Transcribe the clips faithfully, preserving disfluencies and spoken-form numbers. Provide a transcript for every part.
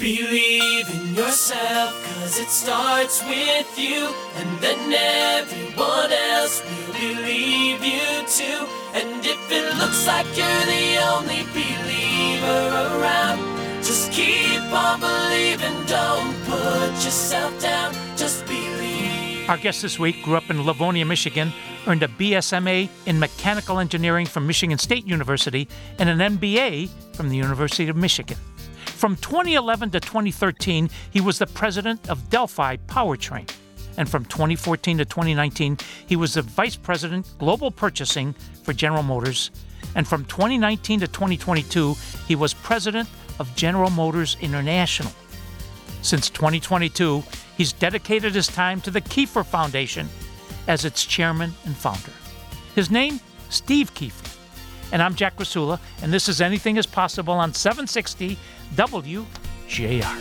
Believe in yourself, cause it starts with you, and then everyone else will believe you too. And if it looks like you're the only believer around, just keep on believing, don't put yourself down, just believe. Our guest this week grew up in Livonia, Michigan, earned a B S M A in Mechanical Engineering from Michigan State University, and an M B A from the University of Michigan. From twenty eleven to twenty thirteen, he was the president of Delphi Powertrain. And from twenty fourteen to twenty nineteen, he was the vice president, global purchasing for General Motors. And from twenty nineteen to twenty twenty-two, he was president of General Motors International. Since twenty twenty-two, he's dedicated his time to the Kiefer Foundation as its chairman and founder. His name, Steve Kiefer. And I'm Jack Rasula, and this is Anything is Possible on seven sixty W J R.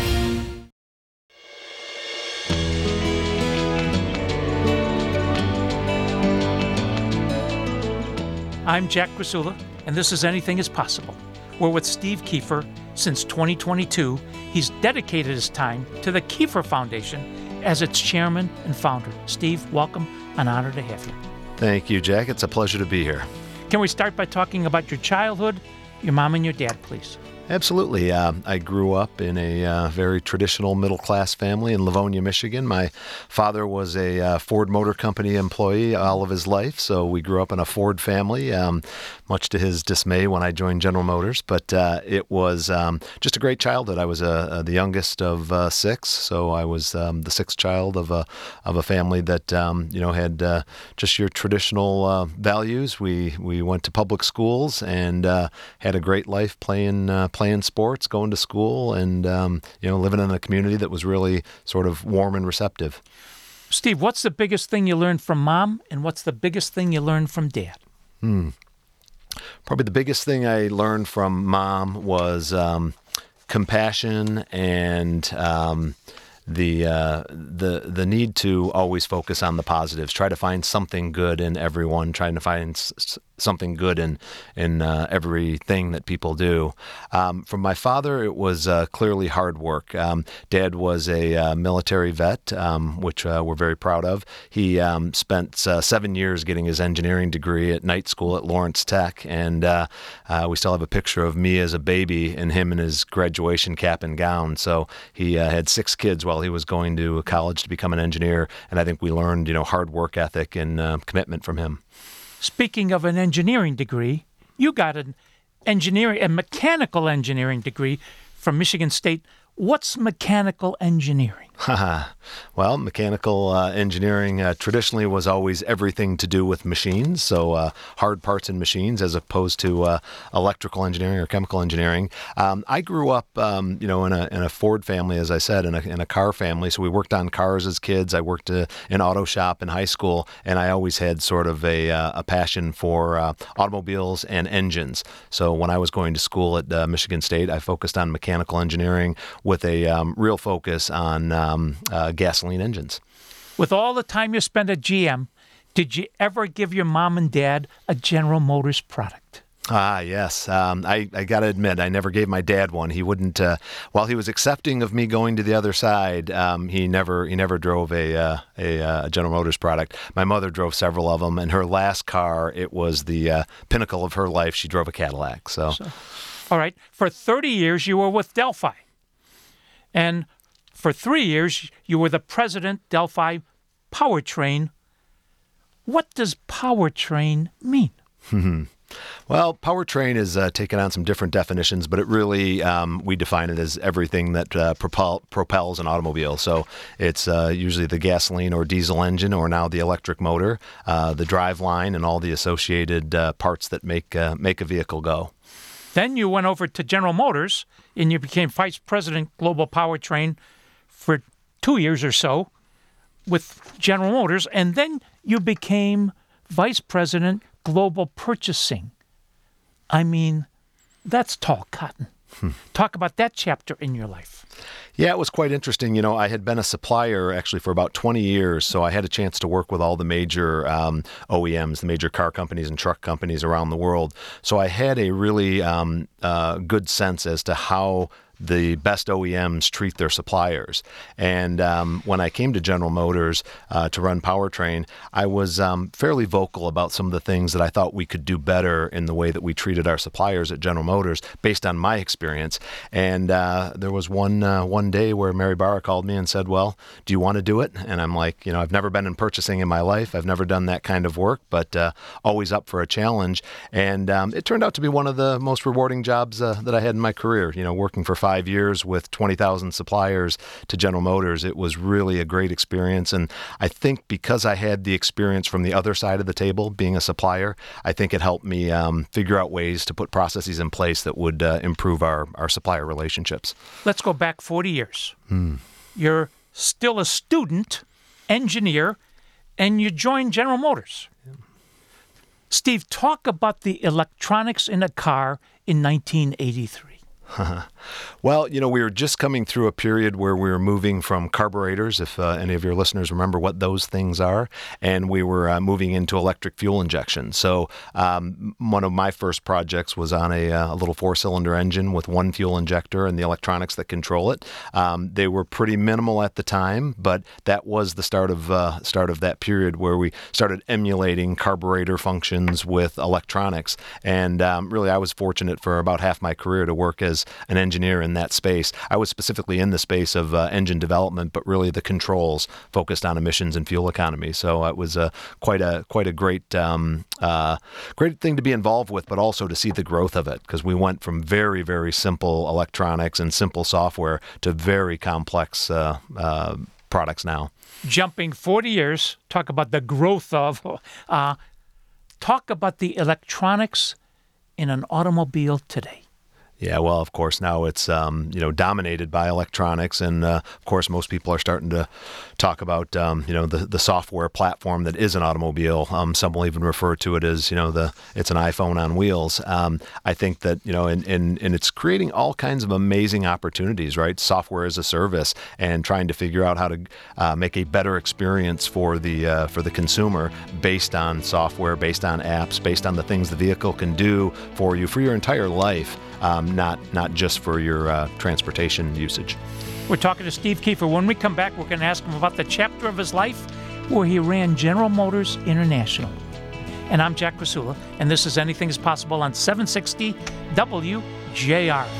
I'm Jack Rasula, and this is Anything is Possible. We're with Steve Kiefer. Since twenty twenty-two, he's dedicated his time to the Kiefer Foundation as its chairman and founder. Steve, welcome. An honor to have you. Thank you, Jack. It's a pleasure to be here. Can we start by talking about your childhood, your mom and your dad, please? Absolutely. Uh, I grew up in a uh, very traditional middle-class family in Livonia, Michigan. My father was a uh, Ford Motor Company employee all of his life, so we grew up in a Ford family, um, much to his dismay when I joined General Motors. But uh, it was um, just a great childhood. I was uh, uh, the youngest of uh, six, so I was um, the sixth child of a of a family that um, you know had uh, just your traditional uh, values. We we went to public schools and uh, had a great life playing. Uh, playing sports, going to school, and um, you know, living in a community that was really sort of warm and receptive. Steve, what's the biggest thing you learned from mom, and what's the biggest thing you learned from dad? Hmm. Probably the biggest thing I learned from mom was um, compassion and um, the uh, the the need to always focus on the positives. Try to find something good in everyone. Trying to find s- something good in in uh, everything that people do. Um, from my father, it was uh, clearly hard work. Um, Dad was a uh, military vet, um, which uh, we're very proud of. He um, spent uh, seven years getting his engineering degree at night school at Lawrence Tech, and uh, uh, we still have a picture of me as a baby and him in his graduation cap and gown. So he uh, had six kids while he was going to college to become an engineer, and I think we learned, you know, hard work ethic and uh, commitment from him. Speaking of an engineering degree, you got an engineering, a mechanical engineering degree from Michigan State. What's mechanical engineering? Well, mechanical uh, engineering uh, traditionally was always everything to do with machines, so uh, hard parts and machines, as opposed to uh, electrical engineering or chemical engineering. Um, I grew up, um, you know, in a in a Ford family, as I said, in a in a car family. So we worked on cars as kids. I worked uh, in auto shop in high school, and I always had sort of a uh, a passion for uh, automobiles and engines. So when I was going to school at uh, Michigan State, I focused on mechanical engineering with a um, real focus on um, uh, gasoline engines. With all the time you spent at G M, did you ever give your mom and dad a General Motors product? Ah, yes. Um, I, I got to admit, I never gave my dad one. He wouldn't, uh, while he was accepting of me going to the other side, um, he never he never drove a, uh, a, uh, a General Motors product. My mother drove several of them, and her last car, it was the uh, pinnacle of her life. She drove a Cadillac. So, so, all right. For thirty years, you were with Delphi. And for three years, you were the president, Delphi Powertrain. What does powertrain mean? Well, powertrain is uh, taken on some different definitions, but it really, um, we define it as everything that uh, propel, propels an automobile. So it's uh, usually the gasoline or diesel engine, or now the electric motor, uh, the drive line, and all the associated uh, parts that make uh, make a vehicle go. Then you went over to General Motors, and you became vice president, global powertrain, for two years or so with General Motors, and then you became vice president, global purchasing. I mean, that's tall cotton. Hmm. Talk about that chapter in your life. Yeah, it was quite interesting. You know, I had been a supplier actually for about twenty years, so I had a chance to work with all the major um, O E Ms, the major car companies and truck companies around the world. So I had a really um, uh, good sense as to how the best O E Ms treat their suppliers. And um, when I came to General Motors uh, to run Powertrain, I was um, fairly vocal about some of the things that I thought we could do better in the way that we treated our suppliers at General Motors based on my experience. And uh, there was one uh, one day where Mary Barra called me and said, well, do you want to do it? And I'm like, you know, I've never been in purchasing in my life. I've never done that kind of work, but uh, always up for a challenge. And um, it turned out to be one of the most rewarding jobs uh, that I had in my career. You know, working for five years with twenty thousand suppliers to General Motors, it was really a great experience. And I think because I had the experience from the other side of the table, being a supplier, I think it helped me um, figure out ways to put processes in place that would uh, improve our, our supplier relationships. Let's go back forty years. Hmm. You're still a student engineer, and you joined General Motors. Steve, talk about the electronics in a car in nineteen eighty-three. Well, you know, we were just coming through a period where we were moving from carburetors, if uh, any of your listeners remember what those things are, and we were uh, moving into electric fuel injection. So um, one of my first projects was on a, uh, a little four-cylinder engine with one fuel injector and the electronics that control it. Um, they were pretty minimal at the time, but that was the start of uh, start of that period where we started emulating carburetor functions with electronics. And um, really, I was fortunate for about half my career to work as an engineer in that space. I was specifically in the space of uh, engine development, but really the controls focused on emissions and fuel economy. So it was uh, quite a quite a great um, uh, great thing to be involved with, but also to see the growth of it, because we went from very very simple electronics and simple software to very complex uh, uh, products now. Jumping forty years, talk about the growth of. Uh, talk about the electronics in an automobile today. Yeah, well, of course, now it's um, you know dominated by electronics, and uh, of course, most people are starting to talk about um, you know the the software platform that is an automobile. Um, some will even refer to it as you know the it's an iPhone on wheels. Um, I think that you know, and and and it's creating all kinds of amazing opportunities, right? Software as a service, and trying to figure out how to uh, make a better experience for the uh, for the consumer based on software, based on apps, based on the things the vehicle can do for you for your entire life. Um, not not just for your uh, transportation usage. We're talking to Steve Kiefer. When we come back, we're going to ask him about the chapter of his life where he ran General Motors International. And I'm Jack Krasula, and this is Anything is Possible on seven sixty W J R.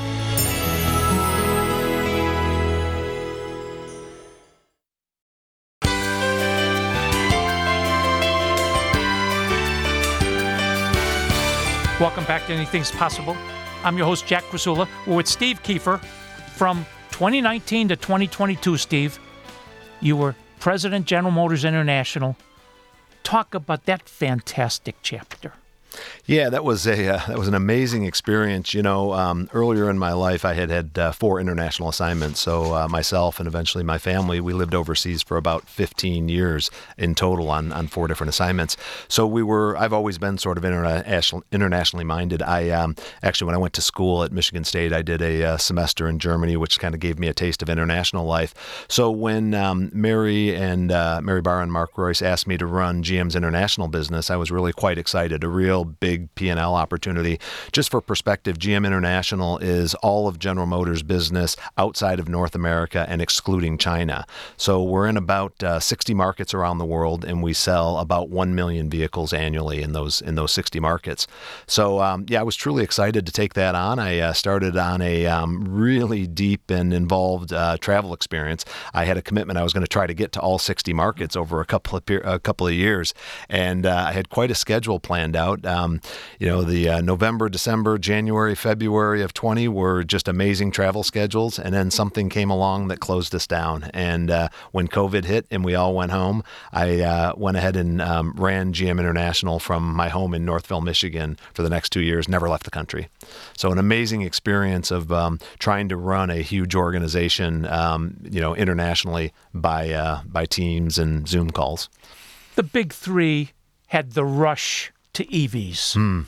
Welcome back to Anything's Possible. I'm your host, Jack Krasula. We're with Steve Kiefer. From twenty nineteen to twenty twenty-two, Steve, you were President, General Motors International. Talk about that fantastic chapter. Yeah, that was a uh, that was an amazing experience. You know, um, earlier in my life, I had had uh, four international assignments. So uh, myself and eventually my family, we lived overseas for about fifteen years in total on, on four different assignments. So we were. I've always been sort of interna- internationally minded. I um, actually, when I went to school at Michigan State, I did a uh, semester in Germany, which kind of gave me a taste of international life. So when um, Mary and uh, Mary Barra and Mark Royce asked me to run G M's international business, I was really quite excited. A real big P and L opportunity. Just for perspective, G M International is all of General Motors business outside of North America and excluding China. So we're in about uh, sixty markets around the world, and we sell about one million vehicles annually in those in those sixty markets. So um, yeah, I was truly excited to take that on. I uh, started on a um, really deep and involved uh, travel experience. I had a commitment I was going to try to get to all sixty markets over a couple of per- a couple of years, and uh, I had quite a schedule planned out. Um, you know, the uh, November, December, January, February of twenty were just amazing travel schedules. And then something came along that closed us down. And uh, when COVID hit and we all went home, I uh, went ahead and um, ran G M International from my home in Northville, Michigan for the next two years, never left the country. So an amazing experience of um, trying to run a huge organization, um, you know, internationally by, uh, by Teams and Zoom calls. The big three had the rush to E Vs. Mm.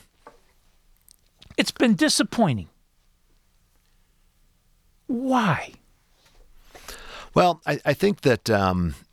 It's been disappointing. Why? Well, I, I think that um,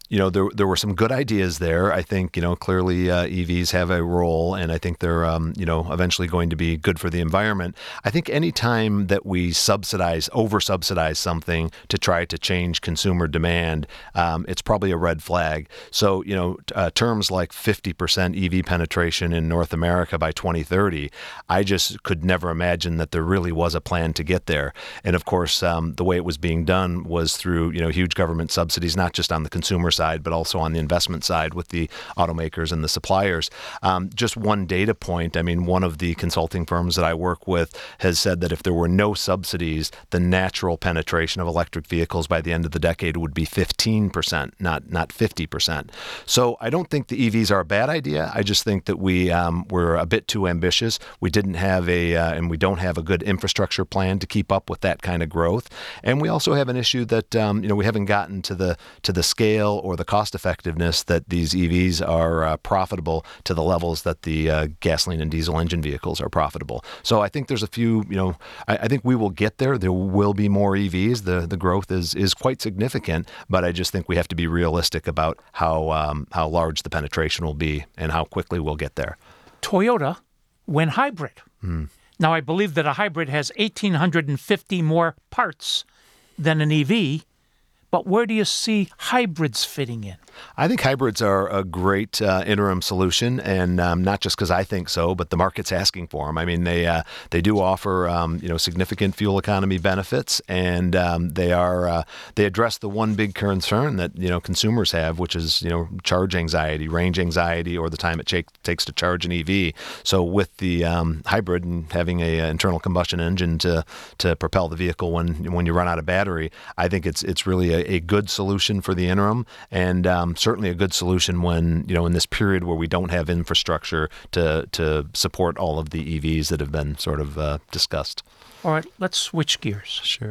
you know, there there were some good ideas there. I think, you know, clearly uh, E Vs have a role, and I think they're, um, you know, eventually going to be good for the environment. I think any time that we subsidize, over-subsidize something to try to change consumer demand, um, it's probably a red flag. So, you know, uh, terms like fifty percent E V penetration in North America by twenty thirty, I just could never imagine that there really was a plan to get there. And of course, um, the way it was being done was through, you know, huge government subsidies, not just on the consumer side, but also on the investment side with the automakers and the suppliers. Um, just one data point, I mean, one of the consulting firms that I work with has said that if there were no subsidies, the natural penetration of electric vehicles by the end of the decade would be fifteen percent, not not fifty percent. So I don't think the E Vs are a bad idea. I just think that we um, were a bit too ambitious. We didn't have a, uh, and we don't have a good infrastructure plan to keep up with that kind of growth. And we also have an issue that, um, you know, we haven't gotten to the to the scale or the cost effectiveness that these E Vs are uh, profitable to the levels that the uh, gasoline and diesel engine vehicles are profitable. So I think there's a few, you know, I, I think we will get there. There will be more E Vs. The the growth is is quite significant, but I just think we have to be realistic about how um, how large the penetration will be and how quickly we'll get there. Toyota went hybrid. Hmm. Now, I believe that a hybrid has one thousand eight hundred fifty more parts than an E V, but where do you see hybrids fitting in? I think hybrids are a great uh, interim solution, and um, not just because I think so, but the market's asking for them. I mean, they uh, they do offer um, you know significant fuel economy benefits, and um, they are uh, they address the one big concern that you know consumers have, which is you know charge anxiety, range anxiety, or the time it ch- takes to charge an E V. So with the um, hybrid and having a, a internal combustion engine to to propel the vehicle when when you run out of battery, I think it's it's really a, a good solution for the interim, and um, certainly a good solution when, you know, in this period where we don't have infrastructure to to support all of the E Vs that have been sort of uh, discussed. All right, let's switch gears. Sure.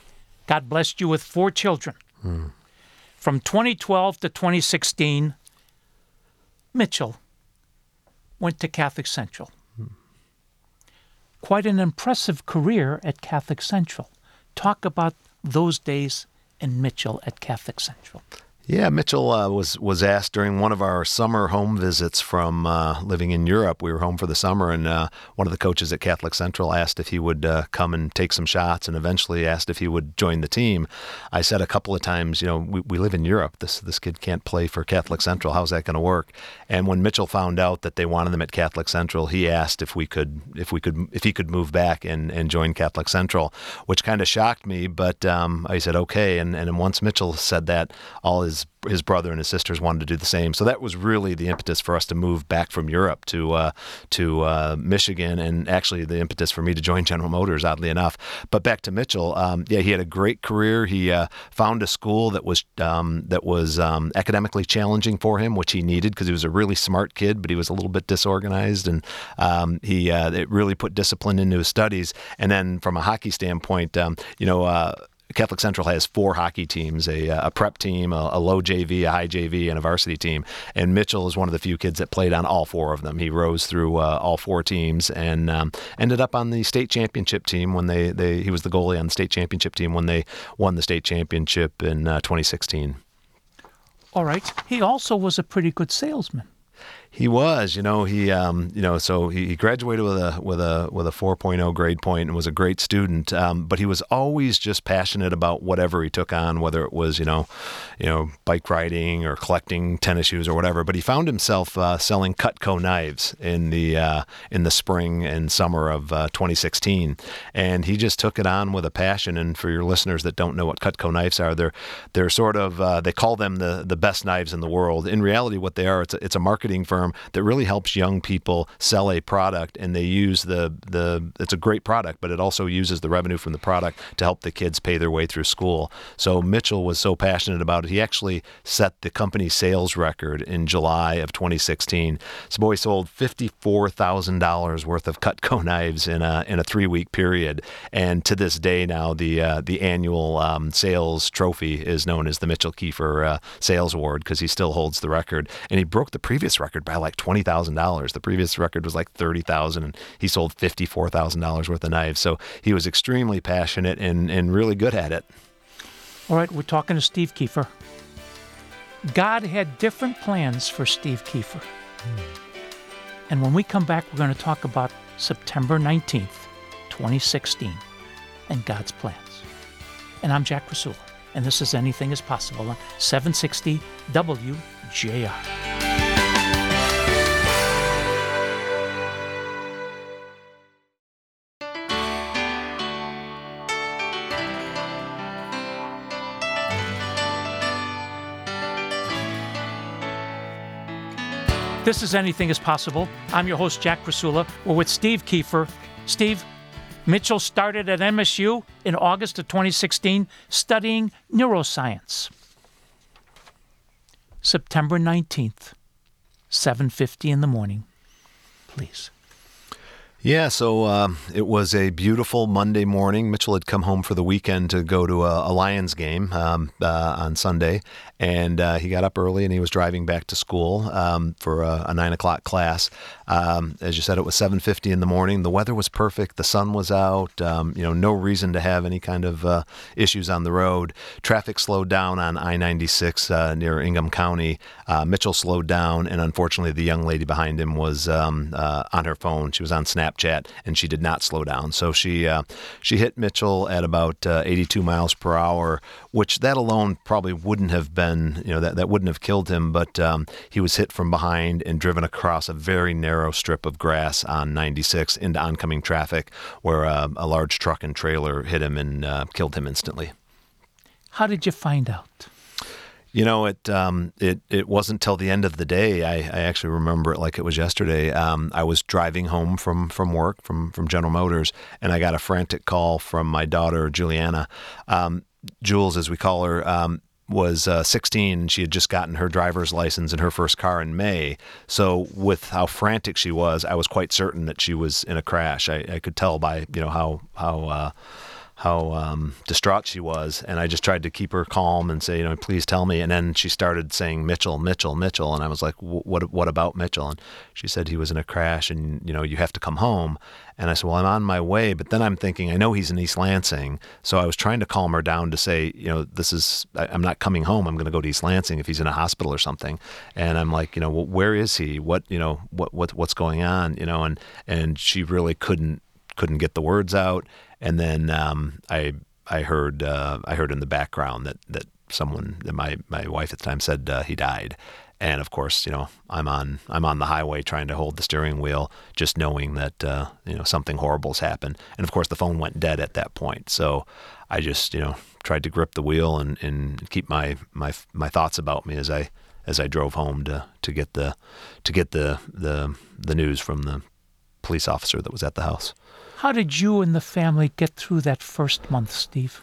God blessed you with four children. Hmm. From twenty twelve to twenty sixteen, Mitchell went to Catholic Central. Hmm. Quite an impressive career at Catholic Central. Talk about those days in Mitchell at Catholic Central. Yeah, Mitchell uh, was was asked during one of our summer home visits from uh, living in Europe. We were home for the summer, and uh, one of the coaches at Catholic Central asked if he would uh, come and take some shots, and eventually asked if he would join the team. I said a couple of times, you know, we, we live in Europe. This this kid can't play for Catholic Central. How's that going to work? And when Mitchell found out that they wanted him at Catholic Central, he asked if we could if we could if he could move back and, and join Catholic Central, which kind of shocked me. But um, I said okay, and and once Mitchell said that, all his his brother and his sisters wanted to do the same. So that was really the impetus for us to move back from Europe to uh, to uh, Michigan, and actually the impetus for me to join General Motors, oddly enough. But back to Mitchell, um, yeah, he had a great career. He uh, found a school that was um, that was um, academically challenging for him, which he needed because he was a really smart kid, but he was a little bit disorganized, and um, he uh, it really put discipline into his studies. And then from a hockey standpoint, um, you know. Uh, Catholic Central has four hockey teams, a, a prep team, a, a low J V, a high J V, and a varsity team. And Mitchell is one of the few kids that played on all four of them. He rose through uh, all four teams and um, ended up on the state championship team when they, they, he was the goalie on the state championship team when they won the state championship in uh, twenty sixteen. All right. He also was a pretty good salesman. He was, you know, he, um, you know, so he, he graduated with a with a with a four point oh grade point and was a great student. Um, but he was always just passionate about whatever he took on, whether it was, you know, you know, bike riding or collecting tennis shoes or whatever. But he found himself uh, selling Cutco knives in the uh, in the spring and summer of uh, twenty sixteen, and he just took it on with a passion. And for your listeners that don't know what Cutco knives are, they're they're sort of uh, they call them the the best knives in the world. In reality, what they are, it's a, it's a marketing firm that really helps young people sell a product, and they use the the it's a great product, but it also uses the revenue from the product to help the kids pay their way through school. So Mitchell was so passionate about it, he actually set the company sales record in July of twenty sixteen. So boy sold fifty-four thousand dollars worth of Cutco knives in a in a three week period, and to this day now the uh, the annual um, sales trophy is known as the Mitchell Kiefer uh, Sales Award because he still holds the record, and he broke the previous record by like twenty thousand dollars. The previous record was like thirty thousand dollars, and he sold fifty-four thousand dollars worth of knives. So he was extremely passionate and, and really good at it. All right, we're talking to Steve Kiefer. God had different plans for Steve Kiefer. And when we come back, we're going to talk about September nineteenth, twenty sixteen, and God's plans. And I'm Jack Rasula, and this is Anything is Possible on seven sixty W J R. This is Anything is Possible. I'm your host, Jack Rasula. We're with Steve Kiefer. Steve, Mitchell started at M S U in August of twenty sixteen studying neuroscience. September nineteenth, seven fifty in the morning. Please. Yeah, so um, it was a beautiful Monday morning. Mitchell had come home for the weekend to go to a, a Lions game um, uh, on Sunday, and uh, he got up early and he was driving back to school um, for a, a nine o'clock class. Um, as you said, it was seven fifty in the morning. The weather was perfect. The sun was out. Um, you know, no reason to have any kind of uh, issues on the road. Traffic slowed down on I ninety-six uh, near Ingham County. Uh, Mitchell slowed down, and unfortunately, the young lady behind him was um, uh, on her phone. She was on Snapchat, and she did not slow down. So she uh, she hit Mitchell at about uh, eighty-two miles per hour, which that alone probably wouldn't have been, you know, that, that wouldn't have killed him. But um, he was hit from behind and driven across a very narrow strip of grass on ninety-six into oncoming traffic, where uh, a large truck and trailer hit him and uh, killed him instantly. How did you find out? You know, it um, it it wasn't till the end of the day. I, I actually remember it like it was yesterday. Um, I was driving home from, from work, from, from General Motors, and I got a frantic call from my daughter, Juliana. Um, Jules, as we call her, um, was uh, sixteen, and she had just gotten her driver's license in her first car in May. So with how frantic she was, I was quite certain that she was in a crash. I, I could tell by, you know, how... how uh, how um, distraught she was, and I just tried to keep her calm and say, you know, please tell me. And then she started saying Mitchell, Mitchell, Mitchell, and I was like, what what about Mitchell? And she said he was in a crash, and, you know, you have to come home. And I said, well, I'm on my way. But then I'm thinking, I know he's in East Lansing, so I was trying to calm her down to say, you know, this is, I'm not coming home. I'm going to go to East Lansing if he's in a hospital or something. And I'm like, you know, well, where is he? What, you know, what what what's going on? You know, and and she really couldn't couldn't get the words out. And then um, I I heard uh, I heard in the background that that someone, that my, my wife at the time said uh, he died. And of course, you know, I'm on I'm on the highway trying to hold the steering wheel, just knowing that uh, you know, something horrible's happened. And of course, the phone went dead at that point. So I just, you know, tried to grip the wheel and, and keep my, my my thoughts about me as I as I drove home to, to get the to get the, the the news from the police officer that was at the house. How did you and the family get through that first month, Steve?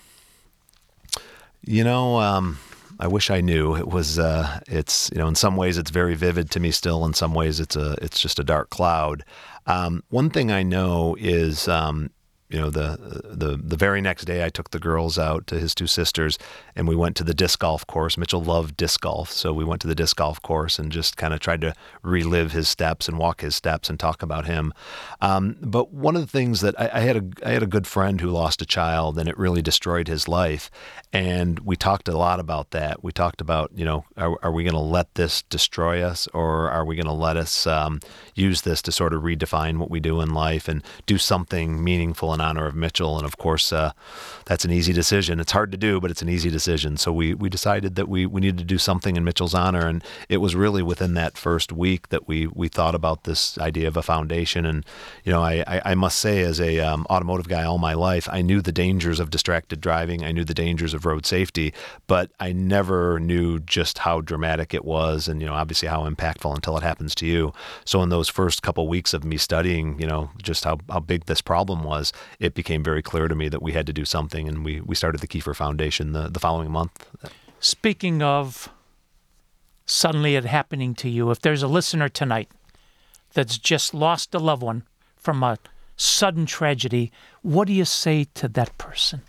You know, um, I wish I knew. It was, uh, it's, you know, in some ways it's very vivid to me still. In some ways it's a, it's just a dark cloud. Um, one thing I know is, um, you know, the, the, the very next day I took the girls out to his two sisters and we went to the disc golf course. Mitchell loved disc golf. So we went to the disc golf course and just kind of tried to relive his steps and walk his steps and talk about him. Um, but one of the things that I, I had a, I had a good friend who lost a child and it really destroyed his life. And we talked a lot about that. We talked about, you know, are, are we going to let this destroy us, or are we going to let us um, use this to sort of redefine what we do in life and do something meaningful in honor of Mitchell? And of course, uh, that's an easy decision. It's hard to do, but it's an easy decision. So we, we decided that we, we needed to do something in Mitchell's honor. And it was really within that first week that we, we thought about this idea of a foundation. And, you know, I, I, I must say, as a um, automotive guy all my life, I knew the dangers of distracted driving. I knew the dangers of road safety, but I never knew just how dramatic it was and, you know, obviously how impactful until it happens to you. So in those first couple weeks of me studying, you know, just how, how big this problem was, it became very clear to me that we had to do something, and we, we started the Kiefer Foundation the, the following month. Speaking of suddenly it happening to you, if there's a listener tonight that's just lost a loved one from a sudden tragedy, what do you say to that person?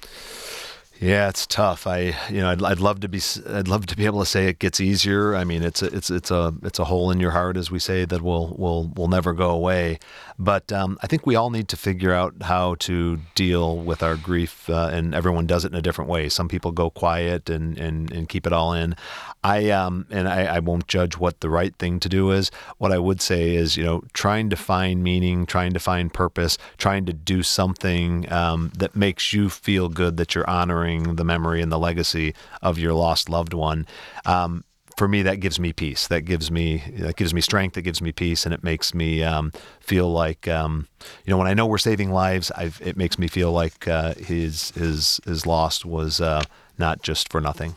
Yeah, it's tough. I, you know, I'd, I'd love to be, I'd love to be able to say it gets easier. I mean, it's a, it's, it's a, it's a hole in your heart, as we say, that will, will, will never go away. But um, I think we all need to figure out how to deal with our grief, uh, and everyone does it in a different way. Some people go quiet and, and, and keep it all in. I um and I, I won't judge what the right thing to do is. What I would say is, you know, trying to find meaning, trying to find purpose, trying to do something um, that makes you feel good that you're honoring the memory and the legacy of your lost loved one. Um, for me, that gives me peace. That gives me that gives me strength. That gives me peace, and it makes me um, feel like um, you know, when I know we're saving lives, I've, it makes me feel like uh, his his his loss was uh, not just for nothing.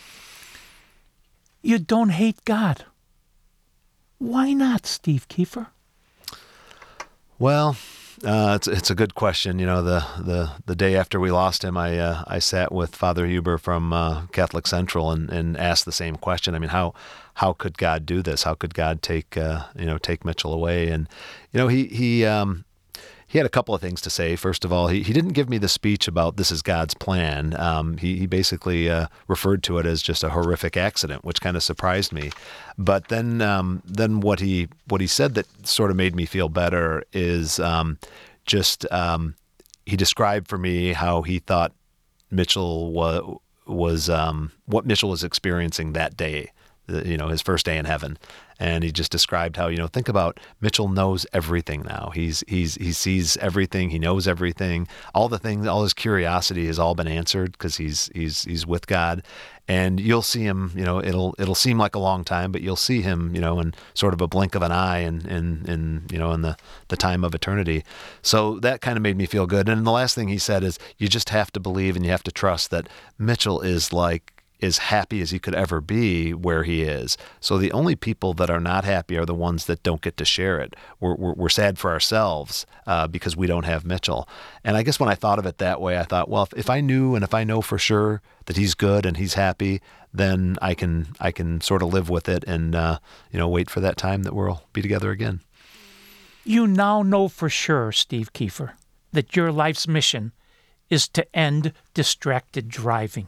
You don't hate God. Why not, Steve Kiefer? Well, uh, it's it's a good question. You know, the the, the day after we lost him, I uh, I sat with Father Huber from uh, Catholic Central and, and asked the same question. I mean, how how could God do this? How could God take uh, you know take Mitchell away? And you know, he he. Um, He had a couple of things to say. First of all, he, he didn't give me the speech about this is God's plan. Um, he, he basically uh, referred to it as just a horrific accident, which kind of surprised me. But then um, then what he what he said that sort of made me feel better is um, just um, he described for me how he thought Mitchell was, was um, what Mitchell was experiencing that day, you know, his first day in heaven. And he just described how, you know, think about Mitchell knows everything now. He's he's he sees everything. He knows everything. All the things, all his curiosity has all been answered because he's he's he's with God. And you'll see him, you know, it'll it'll seem like a long time, but you'll see him, you know, in sort of a blink of an eye, and in, in, in you know in the the time of eternity. So that kind of made me feel good. And the last thing he said is, you just have to believe and you have to trust that Mitchell is like. as happy as he could ever be where he is. So the only people that are not happy are the ones that don't get to share it. We're, we're, we're sad for ourselves uh, because we don't have Mitchell. And I guess when I thought of it that way, I thought, well, if, if I knew and if I know for sure that he's good and he's happy, then I can I can sort of live with it and uh, you know wait for that time that we'll be together again. You now know for sure, Steve Kiefer, that your life's mission is to end distracted driving.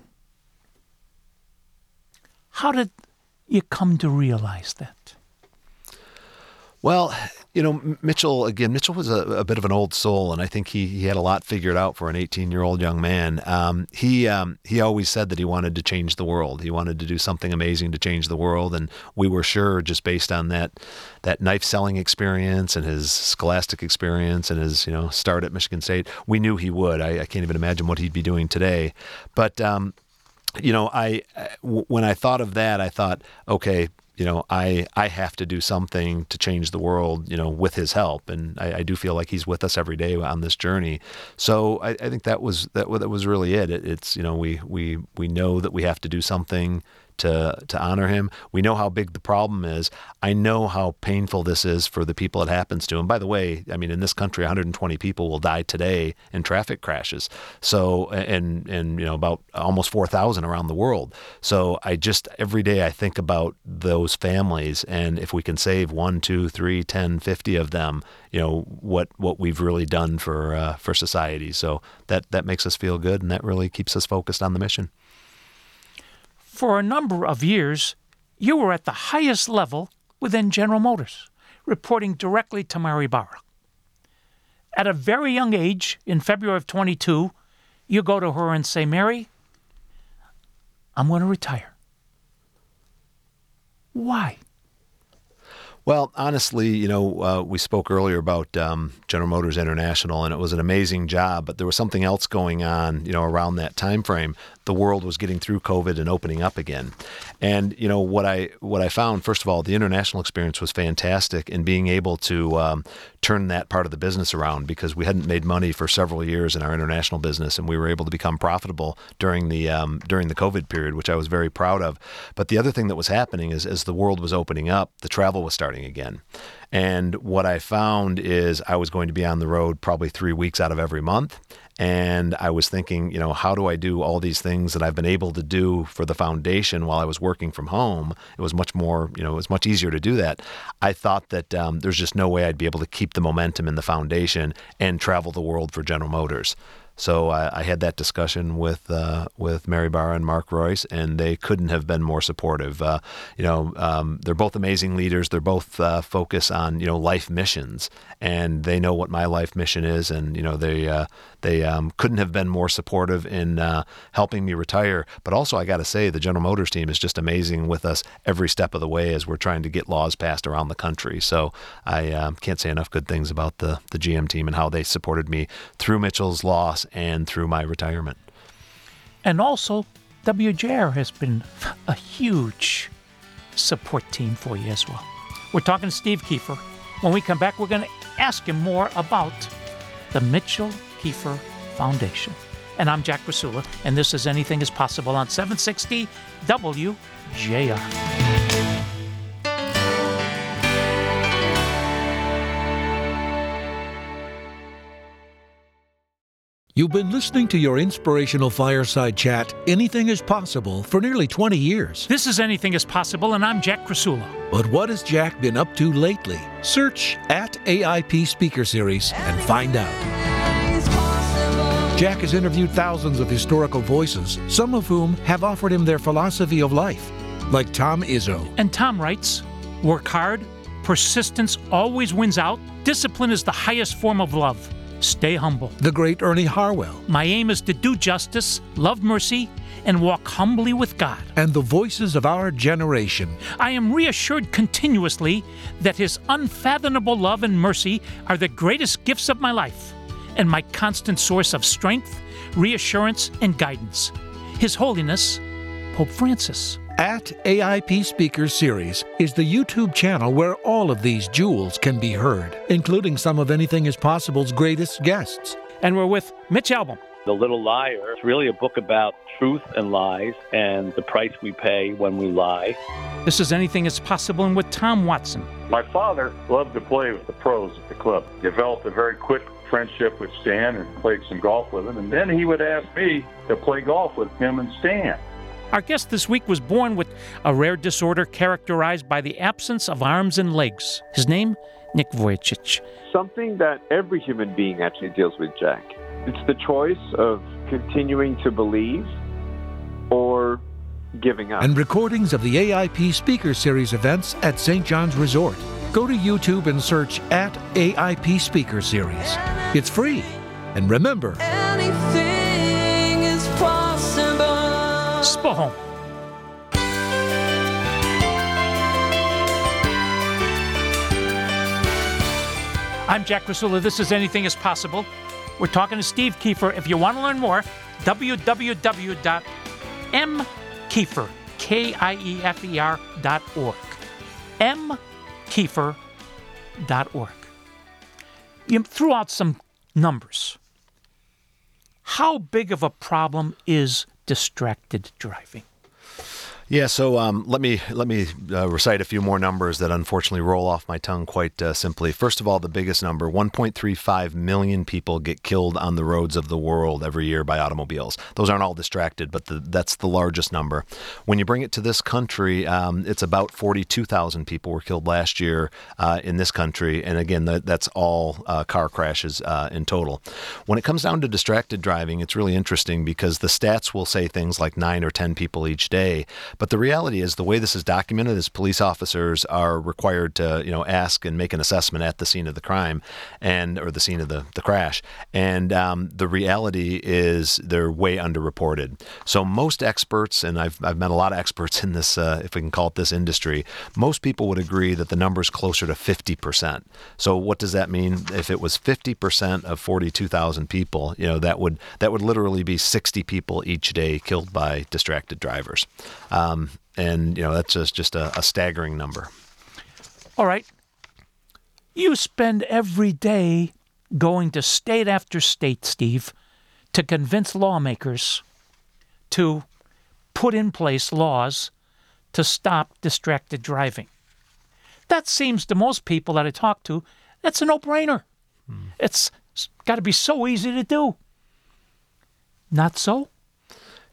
How did you come to realize that? Well, you know, Mitchell, again, Mitchell was a, a bit of an old soul, and I think he, he had a lot figured out for an eighteen-year-old young man. Um, he um, he always said that he wanted to change the world. He wanted to do something amazing to change the world, and we were sure, just based on that that knife-selling experience and his scholastic experience and his, you know, start at Michigan State, we knew he would. I, I can't even imagine what he'd be doing today. But, um, you know, I when I thought of that, I thought, okay, you know, I, I have to do something to change the world, you know, with his help. And I, I do feel like he's with us every day on this journey. So I, I think that was, that, that was really it. it. It's, you know, we, we, we know that we have to do something to, to honor him. We know how big the problem is. I know how painful this is for the people it happens to. And by the way, I mean, in this country, one hundred twenty people will die today in traffic crashes. So, and, and, you know, about almost four thousand around the world. So I just, every day I think about those families, and if we can save one, two, three, ten, fifty of them, you know, what, what we've really done for, uh, for society. So that, that makes us feel good, and that really keeps us focused on the mission. For a number of years, you were at the highest level within General Motors, reporting directly to Mary Barra. At a very young age, in February of twenty-two, you go to her and say, Mary, I'm going to retire. Why? Well, honestly, you know, uh, we spoke earlier about um, General Motors International, and it was an amazing job, but there was something else going on, you know, around that time frame. The world was getting through COVID and opening up again. And, you know, what I what I found, first of all, the international experience was fantastic in being able to um, turn that part of the business around, because we hadn't made money for several years in our international business, and we were able to become profitable during the um, during the COVID period, which I was very proud of. But the other thing that was happening is, as the world was opening up, the travel was starting again. And what I found is I was going to be on the road probably three weeks out of every month. And I was thinking, you know, how do I do all these things that I've been able to do for the foundation while I was working from home? It was much more, you know, it was much easier to do that. I thought that um, there's just no way I'd be able to keep the momentum in the foundation and travel the world for General Motors. So I, I had that discussion with uh, with Mary Barra and Mark Royce, and they couldn't have been more supportive. Uh, you know, um, they're both amazing leaders. They're both uh, focus on, you know, life missions, and they know what my life mission is. And, you know, they uh, they um, couldn't have been more supportive in uh, helping me retire. But also, I got to say, the General Motors team is just amazing with us every step of the way as we're trying to get laws passed around the country. So I um, can't say enough good things about the, the G M team and how they supported me through Mitchell's loss and through my retirement. And also, W J R has been a huge support team for you as well. We're talking to Steve Kiefer. When we come back, we're going to ask him more about the Mitchell Kiefer Foundation. And I'm Jack Rasula, and this is Anything is Possible on seven sixty W J R. You've been listening to your inspirational fireside chat, Anything is Possible, for nearly twenty years. This is Anything is Possible, and I'm Jack Rasula. But what has Jack been up to lately? Search at A I P Speaker Series and find out. Jack has interviewed thousands of historical voices, some of whom have offered him their philosophy of life, like Tom Izzo. And Tom writes, work hard, persistence always wins out, discipline is the highest form of love. Stay humble. The great Ernie Harwell. My aim is to do justice, love mercy, and walk humbly with God. And the voices of our generation. I am reassured continuously that His unfathomable love and mercy are the greatest gifts of my life and my constant source of strength, reassurance, and guidance. His Holiness, Pope Francis. At A I P Speakers Series is the YouTube channel where all of these jewels can be heard, including some of Anything is Possible's greatest guests. And we're with Mitch Albom. The Little Liar is really a book about truth and lies and the price we pay when we lie. This is Anything is Possible, and with Tom Watson. My father loved to play with the pros at the club. Developed a very quick friendship with Stan and played some golf with him. And then he would ask me to play golf with him and Stan. Our guest this week was born with a rare disorder characterized by the absence of arms and legs. His name, Nick Vujicic. Something that every human being actually deals with, Jack. It's the choice of continuing to believe or giving up. And recordings of the A I P Speaker Series events at Saint John's Resort. Go to YouTube and search at A I P Speaker Series. It's free. And remember, Anything is possible. Spohom. I'm Jack Rasula. This is Anything is Possible. We're talking to Steve Kiefer. If you want to learn more, w w w dot m kiefer, K I E F E R dot org. m kiefer dot org. You threw out some numbers. How big of a problem is distracted driving? Yeah, so um, let me let me uh, recite a few more numbers that unfortunately roll off my tongue quite uh, simply. First of all, the biggest number, one point three five million people get killed on the roads of the world every year by automobiles. Those aren't all distracted, but the, that's the largest number. When you bring it to this country, um, it's about forty-two thousand people were killed last year uh, in this country. And again, that, that's all uh, car crashes uh, in total. When it comes down to distracted driving, it's really interesting because the stats will say things like nine or ten people each day. But the reality is the way this is documented is police officers are required to, you know, ask and make an assessment at the scene of the crime and or the scene of the, the crash. And um, the reality is they're way underreported. So most experts, and I've, I've met a lot of experts in this, uh, if we can call it this industry, most people would agree that the number is closer to fifty percent. So what does that mean? If it was fifty percent of forty-two thousand people, you know, that would that would literally be sixty people each day killed by distracted drivers. Um, and, you know, that's just, just a, a staggering number. All right. You spend every day going to state after state, Steve, to convince lawmakers to put in place laws to stop distracted driving. That seems to most people that I talk to, that's a no-brainer. Hmm. It's got to be so easy to do. Not so?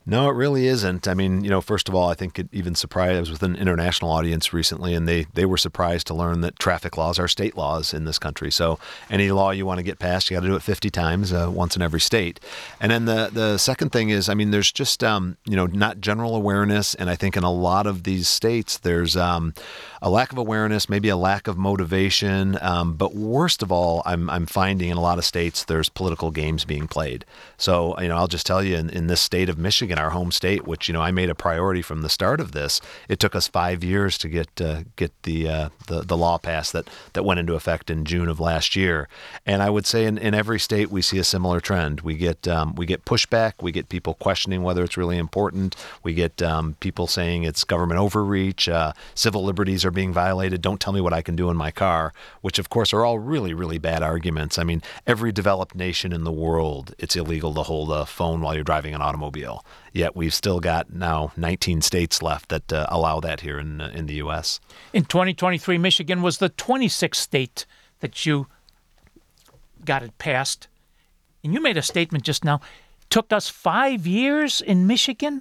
No, it really isn't. I mean, you know, first of all, I think it even surprised. I was with an international audience recently, and they, they were surprised to learn that traffic laws are state laws in this country. So any law you want to get passed, you got to do it fifty times, uh, once in every state. And then the the second thing is, I mean, there's just um, you know, not general awareness, and I think in a lot of these states, there's um, a lack of awareness, maybe a lack of motivation. Um, but worst of all, I'm I'm finding in a lot of states there's political games being played. So you know, I'll just tell you, in, in this state of Michigan, our home state, which, you know, I made a priority from the start of this. It took us five years to get uh, get the, uh, the the law passed that, that went into effect in June of last year. And I would say in, in every state we see a similar trend. We get um, we get pushback. We get people questioning whether it's really important. We get um, people saying it's government overreach. Uh, civil liberties are being violated. Don't tell me what I can do in my car, which of course are all really, really bad arguments. I mean, every developed nation in the world, it's illegal to hold a phone while you're driving an automobile. Yet we've still got now nineteen states left that uh, allow that here in uh, in the U S. In twenty twenty-three, Michigan was the twenty-sixth state that you got it passed. And you made a statement just now. Took us five years in Michigan?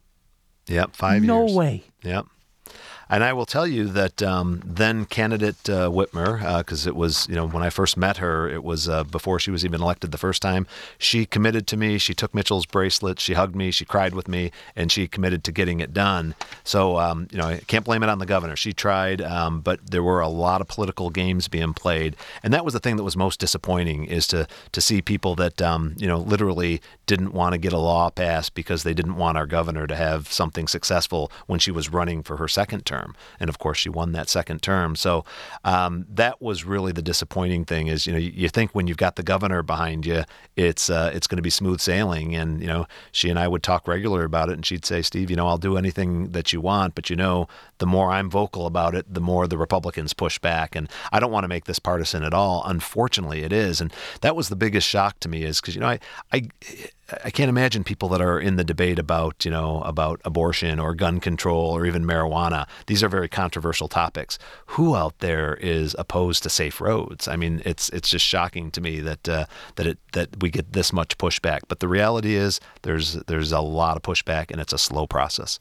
Yep, five no years. No way. Yep. And I will tell you that um, then candidate uh, Whitmer, because uh, it was, you know, when I first met her, it was uh, before she was even elected the first time. She committed to me. She took Mitchell's bracelet. She hugged me. She cried with me, and she committed to getting it done. So, um, you know, I can't blame it on the governor. She tried, um, but there were a lot of political games being played, and that was the thing that was most disappointing, is to to see people that, um, you know, literally didn't want to get a law passed because they didn't want our governor to have something successful when she was running for her second term. And of course, she won that second term. So um, that was really the disappointing thing. Is, you know, you, you think when you've got the governor behind you, it's uh, it's going to be smooth sailing. And you know, she and I would talk regularly about it, and she'd say, "Steve, you know, I'll do anything that you want, but you know, the more I'm vocal about it, the more the Republicans push back." And I don't want to make this partisan at all. Unfortunately, it is. And that was the biggest shock to me, is because, you know, I I. I can't imagine people that are in the debate about, you know, about abortion or gun control or even marijuana. These are very controversial topics. Who out there is opposed to safe roads? I mean, it's it's just shocking to me that uh, that it that we get this much pushback. But the reality is, there's there's a lot of pushback, and it's a slow process.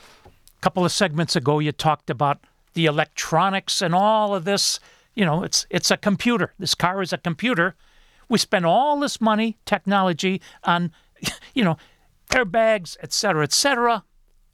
A couple of segments ago, you talked about the electronics and all of this. You know, it's it's a computer. This car is a computer. We spend all this money, technology, on, you know, airbags, et cetera, et cetera.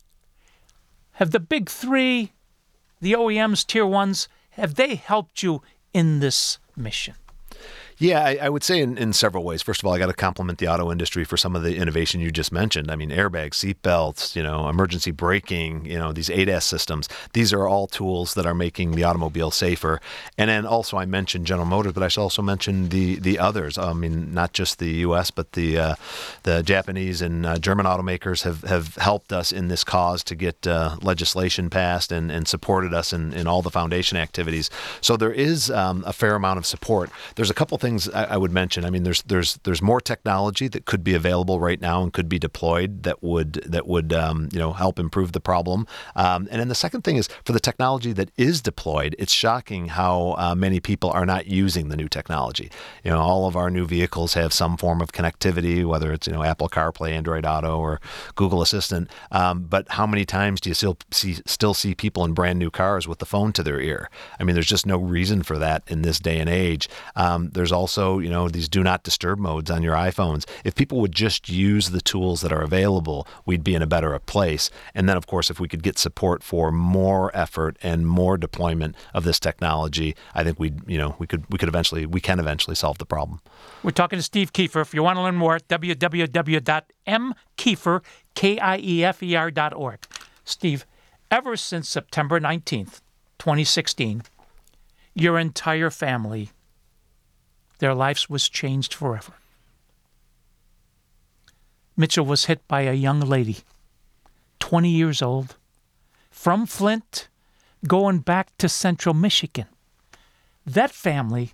Have the big three, the O E Ms, tier ones, have they helped you in this mission? Yeah, I, I would say in, in several ways. First of all, I got to compliment the auto industry for some of the innovation you just mentioned. I mean, airbags, seat belts, you know, emergency braking, you know, these A D A S systems. These are all tools that are making the automobile safer. And then also I mentioned General Motors, but I should also mention the the others. I mean, not just the U S, but the uh, the Japanese and uh, German automakers have, have helped us in this cause to get uh, legislation passed and, and supported us in, in all the foundation activities. So there is um, a fair amount of support. There's a couple things things I, I would mention. I mean, there's there's there's more technology that could be available right now and could be deployed that would that would um, you know help improve the problem. Um, and then the second thing is, for the technology that is deployed, it's shocking how uh, many people are not using the new technology. You know, all of our new vehicles have some form of connectivity, whether it's you know Apple CarPlay, Android Auto, or Google Assistant. Um, but how many times do you still see still see people in brand new cars with the phone to their ear? I mean, there's just no reason for that in this day and age. Um, there's also, you know, these do not disturb modes on your iPhones. If people would just use the tools that are available, we'd be in a better place. And then, of course, if we could get support for more effort and more deployment of this technology, I think we'd, you know, we could we could eventually we can eventually solve the problem. We're talking to Steve Kiefer. If you want to learn more, w w w dot m kiefer dot org. Steve, ever since September nineteenth, twenty sixteen, your entire family, their lives was changed forever. Mitchell was hit by a young lady, twenty years old, from Flint, going back to central Michigan. That family,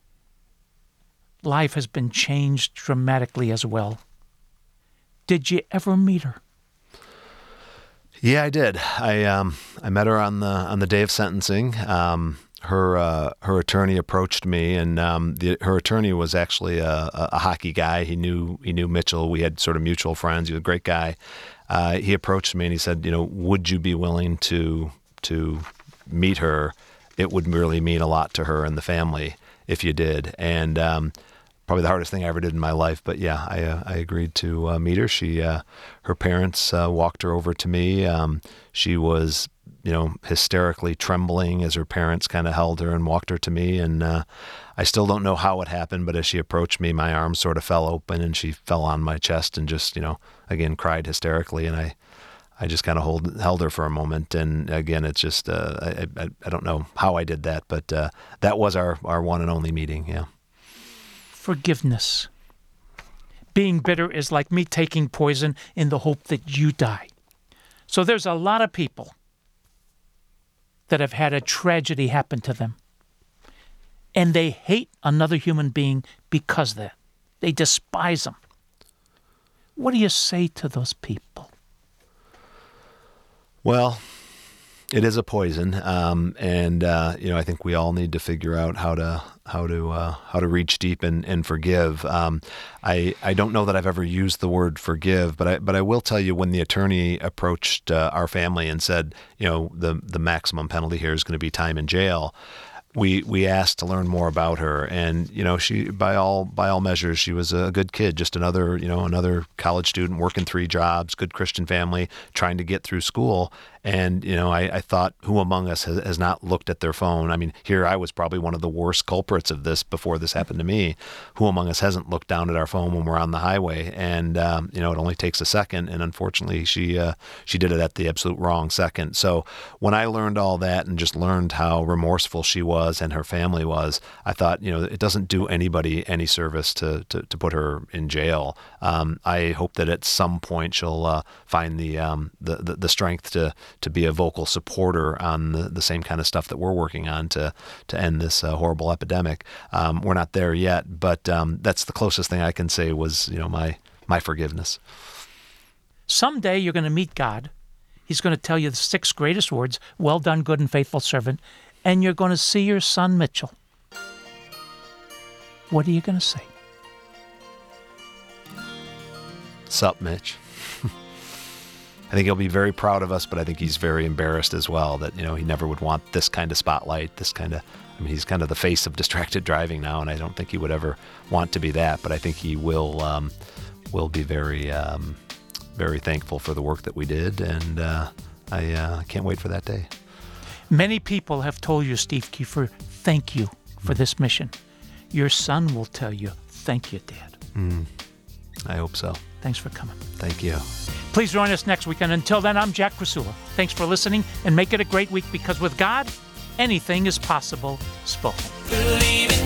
life has been changed dramatically as well. Did you ever meet her? Yeah, I did. I um, I met her on the on the day of sentencing. Um, her uh, her attorney approached me, and um, the, her attorney was actually a, a hockey guy. He knew he knew Mitchell. We had sort of mutual friends. He was a great guy. uh, he approached me and he said, you know, would you be willing to to meet her? It would really mean a lot to her and the family if you did. And um, probably the hardest thing I ever did in my life. But yeah, I uh, I agreed to uh, meet her. She uh, her parents uh, walked her over to me. Um, she was, you know, hysterically trembling as her parents kind of held her and walked her to me. And uh, I still don't know how it happened, but as she approached me, my arms sort of fell open and she fell on my chest and just, you know, again, cried hysterically. And I, I just kind of hold, held her for a moment. And again, it's just, uh, I, I, I don't know how I did that, but uh, that was our, our one and only meeting. Yeah. Forgiveness. Being bitter is like me taking poison in the hope that you die. So there's a lot of people that have had a tragedy happen to them, and they hate another human being because of that. They despise them. What do you say to those people? Well, it is a poison, um, and uh, you know, I think we all need to figure out how to how to uh, how to reach deep and, and forgive. Um, I I don't know that I've ever used the word forgive, but I but I will tell you, when the attorney approached uh, our family and said, you know, the the maximum penalty here is going to be time in jail, we we asked to learn more about her, and you know, she by all by all measures she was a good kid, just another you know another college student working three jobs, good Christian family, trying to get through school. And, you know, I, I thought, who among us has, has not looked at their phone? I mean, here I was probably one of the worst culprits of this before this happened to me. Who among us hasn't looked down at our phone when we're on the highway? And, um, you know, it only takes a second. And unfortunately, she uh, she did it at the absolute wrong second. So when I learned all that and just learned how remorseful she was and her family was, I thought, you know, it doesn't do anybody any service to to, to put her in jail. Um, I hope that at some point she'll uh, find the, um, the, the the strength to to be a vocal supporter on the, the same kind of stuff that we're working on to to end this uh, horrible epidemic. Um, we're not there yet, but um, that's the closest thing I can say was, you know, my my forgiveness. Someday you're going to meet God. He's going to tell you the six greatest words, well done, good and faithful servant, and you're going to see your son Mitchell. What are you going to say? Sup, Mitch? I think he'll be very proud of us, but I think he's very embarrassed as well that, you know, he never would want this kind of spotlight, this kind of, I mean, he's kind of the face of distracted driving now, and I don't think he would ever want to be that, but I think he will um, will be very, um, very thankful for the work that we did, and uh, I uh, can't wait for that day. Many people have told you, Steve Kiefer, thank you for this mission. Your son will tell you, thank you, Dad. Mm, I hope so. Thanks for coming. Thank you. Please join us next week. And until then, I'm Jack Krasula. Thanks for listening, and make it a great week, because with God, anything is possible. Spoken. Believe in